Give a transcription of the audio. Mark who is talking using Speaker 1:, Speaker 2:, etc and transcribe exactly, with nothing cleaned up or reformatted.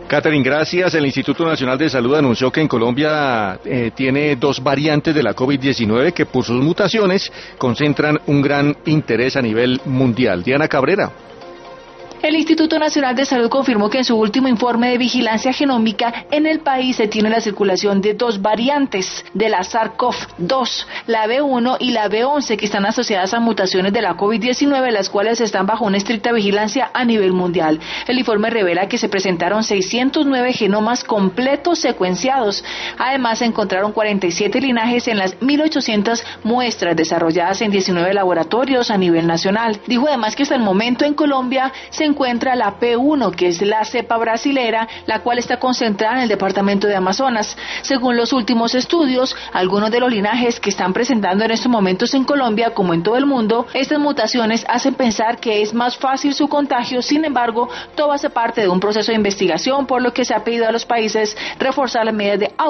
Speaker 1: Catherine, gracias. El Instituto Nacional de Salud anunció que en Colombia eh, tiene dos variantes de la COVID diecinueve que por sus mutaciones concentran un gran interés a nivel mundial. Diana Cabrera.
Speaker 2: El Instituto Nacional de Salud confirmó que en su último informe de vigilancia genómica en el país se tiene la circulación de dos variantes de la SARS-CoV dos, la B uno y la B once, que están asociadas a mutaciones de la COVID diecinueve, las cuales están bajo una estricta vigilancia a nivel mundial. El informe revela que se presentaron seiscientos nueve genomas completos secuenciados. Además, se encontraron cuarenta y siete linajes en las mil ochocientas muestras desarrolladas en diecinueve laboratorios a nivel nacional. Dijo además que hasta el momento en Colombia se encuentra la P uno, que es la cepa brasilera, la cual está concentrada en el departamento de Amazonas. Según los últimos estudios, algunos de los linajes que están presentando en estos momentos en Colombia, como en todo el mundo, estas mutaciones hacen pensar que es más fácil su contagio. Sin embargo, todo hace parte de un proceso de investigación, por lo que se ha pedido a los países reforzar las medidas de